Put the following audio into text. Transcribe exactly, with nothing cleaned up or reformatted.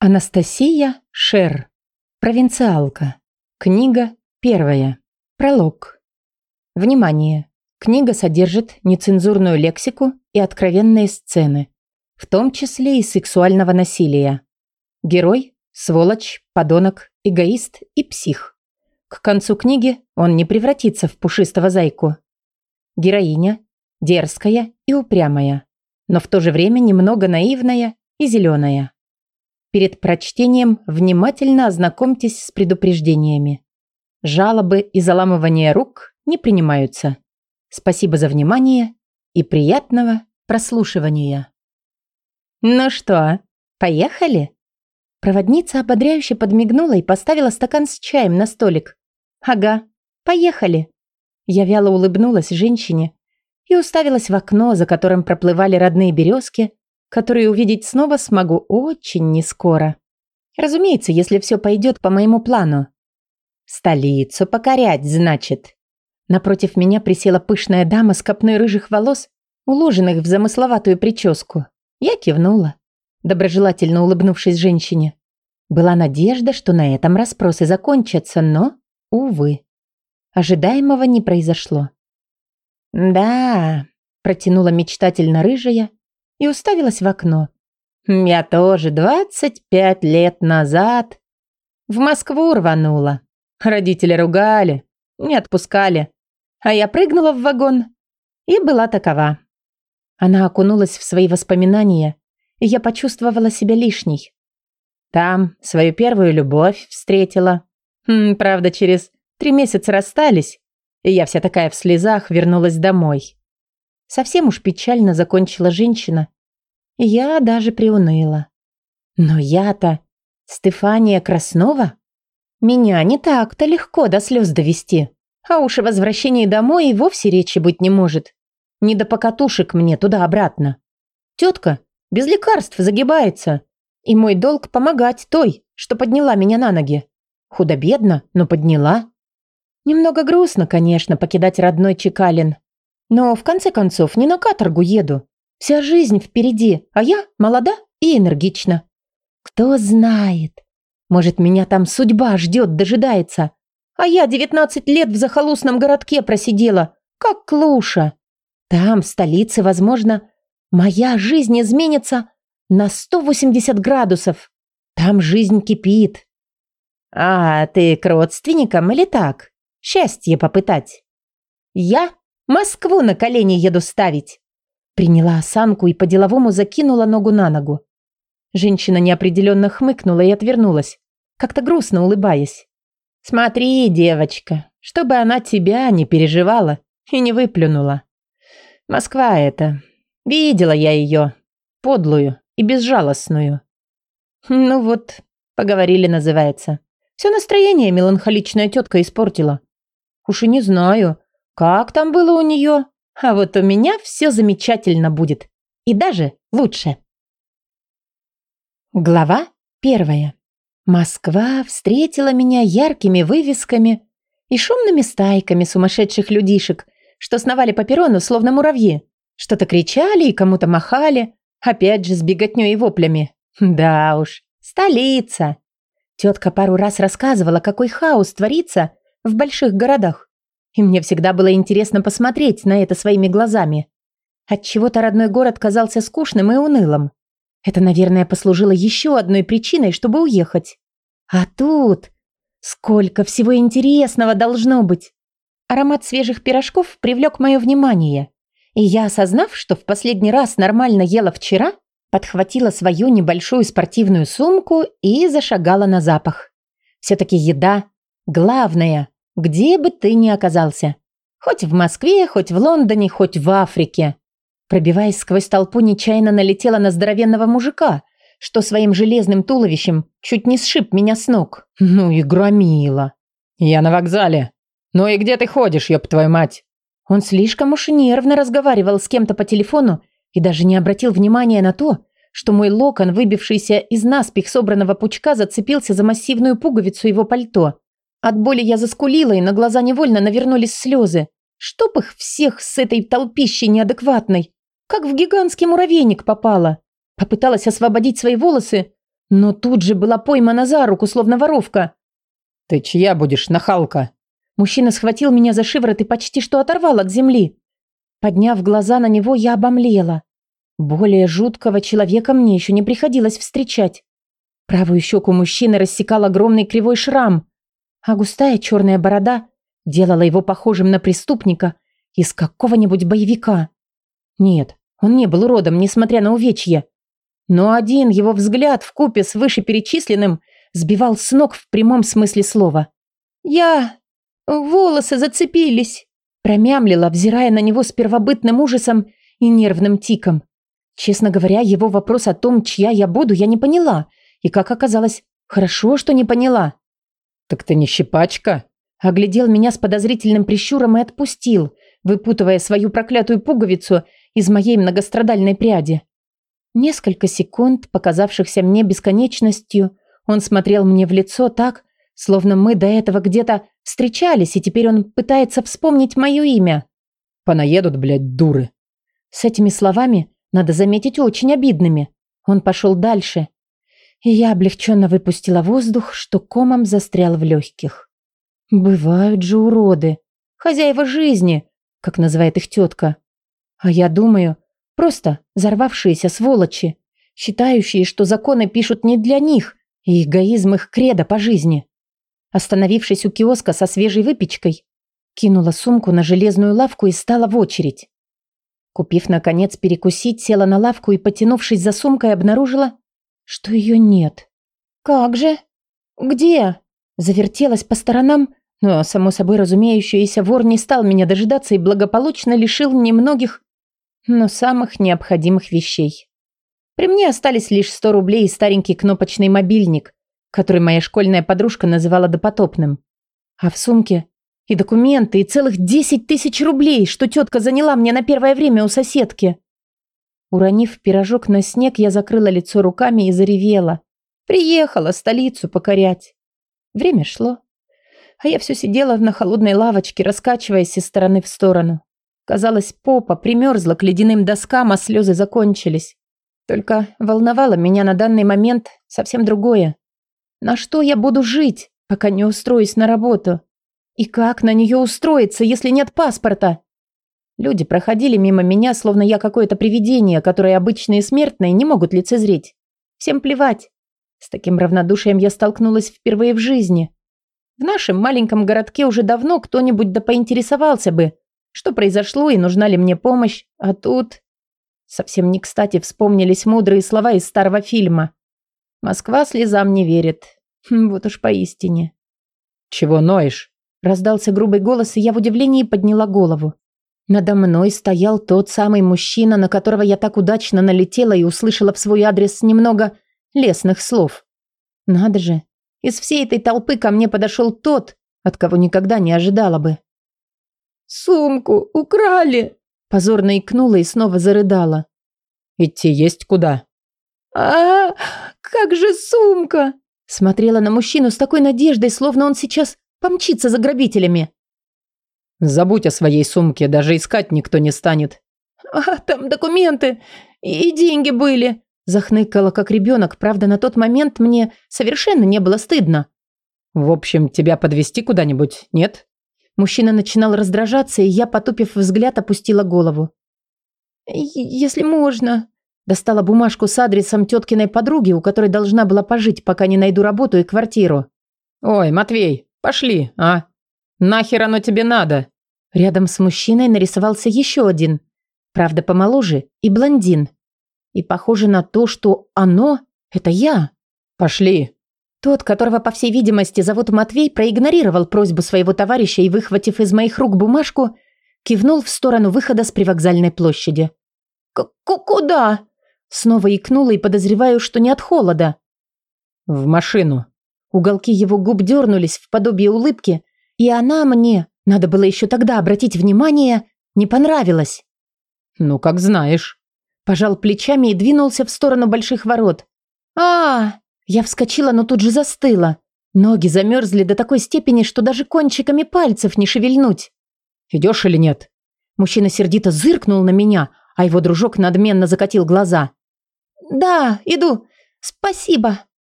Анастасия Шер. Провинциалка. Книга первая. Пролог. Внимание! Книга содержит нецензурную лексику и откровенные сцены, в том числе и сексуального насилия. Герой – сволочь, подонок, эгоист и псих. К концу книги он не превратится в пушистого зайку. Героиня – дерзкая и упрямая, но в то же время немного наивная и зеленая. Перед прочтением внимательно ознакомьтесь с предупреждениями. Жалобы и заламывание рук не принимаются. Спасибо за внимание и приятного прослушивания. «Ну что, поехали?» Проводница ободряюще подмигнула и поставила стакан с чаем на столик. «Ага, поехали». Я вяло улыбнулась женщине и уставилась в окно, за которым проплывали родные березки, которые увидеть снова смогу очень нескоро. Разумеется, если все пойдет по моему плану. «Столицу покорять, значит». Напротив меня присела пышная дама с копной рыжих волос, уложенных в замысловатую прическу. Я кивнула, доброжелательно улыбнувшись женщине. Была надежда, что на этом расспросы закончатся, но, увы, ожидаемого не произошло. «Да», – протянула мечтательно рыжая и уставилась в окно. «Я тоже двадцать пять лет назад в Москву рванула. Родители ругали, не отпускали, а я прыгнула в вагон и была такова». Она окунулась в свои воспоминания, и я почувствовала себя лишней. Там свою первую любовь встретила. Хм, правда, через три месяца расстались, и я вся такая в слезах вернулась домой. Совсем уж печально закончила женщина, и я даже приуныла. Но я-то Стефания Краснова? Меня не так-то легко до слез довести, а уж о возвращении домой и вовсе речи быть не может. Не до покатушек мне туда-обратно. Тетка без лекарств загибается, и мой долг помогать той, что подняла меня на ноги. Худо-бедно, но подняла. Немного грустно, конечно, покидать родной Чекалин. Но, в конце концов, не на каторгу еду. Вся жизнь впереди, а я молода и энергична. Кто знает, может, меня там судьба ждет, дожидается. А я девятнадцать лет в захолустном городке просидела, как клуша. Там, в столице, возможно, моя жизнь изменится на сто восемьдесят градусов. Там жизнь кипит. А ты к родственникам или так? Счастье попытать? Я Москву на колени еду ставить. Приняла осанку и по-деловому закинула ногу на ногу. Женщина неопределенно хмыкнула и отвернулась, как-то грустно улыбаясь. Смотри, девочка, чтобы она тебя не переживала и не выплюнула. Москва это. Видела я ее. Подлую и безжалостную. Ну вот, поговорили, называется. Все настроение меланхоличная тетка испортила. Уж и не знаю, как там было у нее, а вот у меня все замечательно будет. И даже лучше. Глава первая. Москва встретила меня яркими вывесками и шумными стайками сумасшедших людишек, что сновали по перрону, словно муравьи. Что-то кричали и кому-то махали, опять же с беготней и воплями. Да уж, столица. Тетка пару раз рассказывала, какой хаос творится в больших городах. И мне всегда было интересно посмотреть на это своими глазами. Отчего-то родной город казался скучным и унылым. Это, наверное, послужило еще одной причиной, чтобы уехать. А тут сколько всего интересного должно быть. Аромат свежих пирожков привлек мое внимание. И я, осознав, что в последний раз нормально ела вчера, подхватила свою небольшую спортивную сумку и зашагала на запах. Все-таки еда – главное, где бы ты ни оказался. Хоть в Москве, хоть в Лондоне, хоть в Африке. Пробиваясь сквозь толпу, нечаянно налетела на здоровенного мужика, что своим железным туловищем чуть не сшиб меня с ног. Ну и громила. «Я на вокзале. Ну и где ты ходишь, ёб твою мать?» Он слишком уж нервно разговаривал с кем-то по телефону и даже не обратил внимания на то, что мой локон, выбившийся из наспех собранного пучка, зацепился за массивную пуговицу его пальто. От боли я заскулила, и на глаза невольно навернулись слезы. Чтоб их всех с этой толпищей неадекватной. Как в гигантский муравейник попала. Попыталась освободить свои волосы, но тут же была поймана за руку, словно воровка. «Ты чья будешь, нахалка?» Мужчина схватил меня за шиворот и почти что оторвал от земли. Подняв глаза на него, я обомлела. Более жуткого человека мне еще не приходилось встречать. Правую щеку мужчины рассекал огромный кривой шрам, а густая черная борода делала его похожим на преступника из какого-нибудь боевика. Нет, он не был уродом, несмотря на увечья. Но один его взгляд вкупе с вышеперечисленным сбивал с ног в прямом смысле слова. «Я... волосы зацепились», промямлила, взирая на него с первобытным ужасом и нервным тиком. Честно говоря, его вопрос о том, чья я буду, я не поняла. И, как оказалось, хорошо, что не поняла. «Так ты не щипачка?» Оглядел меня с подозрительным прищуром и отпустил, выпутывая свою проклятую пуговицу из моей многострадальной пряди. Несколько секунд, показавшихся мне бесконечностью, он смотрел мне в лицо так, словно мы до этого где-то встречались, и теперь он пытается вспомнить мое имя. «Понаедут, блядь, дуры». С этими словами, надо заметить, очень обидными. Он пошел дальше, и я облегченно выпустила воздух, что комом застрял в легких. Бывают же уроды, хозяева жизни, как называет их тетка. А я думаю, просто взорвавшиеся сволочи, считающие, что законы пишут не для них, и эгоизм их кредо по жизни. Остановившись у киоска со свежей выпечкой, кинула сумку на железную лавку и стала в очередь. Купив, наконец, перекусить, села на лавку и, потянувшись за сумкой, обнаружила, что ее нет. «Как же? Где?» Завертелась по сторонам, но, само собой разумеющееся, вор не стал меня дожидаться и благополучно лишил немногих, но самых необходимых вещей. При мне остались лишь сто рублей и старенький кнопочный мобильник, который моя школьная подружка называла допотопным. А в сумке и документы, и целых десять тысяч рублей, что тетка заняла мне на первое время у соседки. Уронив пирожок на снег, я закрыла лицо руками и заревела. Приехала столицу покорять. Время шло, а я все сидела на холодной лавочке, раскачиваясь из стороны в сторону. Казалось, попа примерзла к ледяным доскам, а слезы закончились. Только волновало меня на данный момент совсем другое. На что я буду жить, пока не устроюсь на работу? И как на нее устроиться, если нет паспорта? Люди проходили мимо меня, словно я какое-то привидение, которое обычные смертные не могут лицезреть. Всем плевать. С таким равнодушием я столкнулась впервые в жизни. В нашем маленьком городке уже давно кто-нибудь да поинтересовался бы, что произошло и нужна ли мне помощь, а тут... Совсем не кстати вспомнились мудрые слова из старого фильма. «Москва слезам не верит». Вот уж поистине. «Чего ноешь?» Раздался грубый голос, и я в удивлении подняла голову. Надо мной стоял тот самый мужчина, на которого я так удачно налетела и услышала в свой адрес немного лестных слов. Надо же, из всей этой толпы ко мне подошел тот, от кого никогда не ожидала бы. «Сумку украли!» Позорно икнула и снова зарыдала. «Идти есть куда?» «А, как же сумка!» Смотрела на мужчину с такой надеждой, словно он сейчас помчится за грабителями. «Забудь о своей сумке, даже искать никто не станет». «А, там документы и деньги были!» Захныкала, как ребенок, правда, на тот момент мне совершенно не было стыдно. «В общем, тебя подвезти куда-нибудь, нет?» Мужчина начинал раздражаться, и я, потупив взгляд, опустила голову. «Если можно...» Достала бумажку с адресом теткиной подруги, у которой должна была пожить, пока не найду работу и квартиру. «Ой, Матвей, пошли, а? Нахер оно тебе надо?» Рядом с мужчиной нарисовался еще один, правда помоложе, и блондин. И похоже на то, что оно – это я. «Пошли». Тот, которого, по всей видимости, зовут Матвей, проигнорировал просьбу своего товарища и, выхватив из моих рук бумажку, кивнул в сторону выхода с привокзальной площади. «Куда?» Снова икнула и подозреваю, что не от холода. «В машину». Уголки его губ дернулись в подобие улыбки, и она мне, надо было еще тогда обратить внимание, не понравилась. «Ну, как знаешь». Пожал плечами и двинулся в сторону больших ворот. а Я вскочила, но тут же застыла. Ноги замерзли до такой степени, что даже кончиками пальцев не шевельнуть. «Идешь или нет?» Мужчина сердито зыркнул на меня, а его дружок надменно закатил глаза. «Да, иду. Спасибо».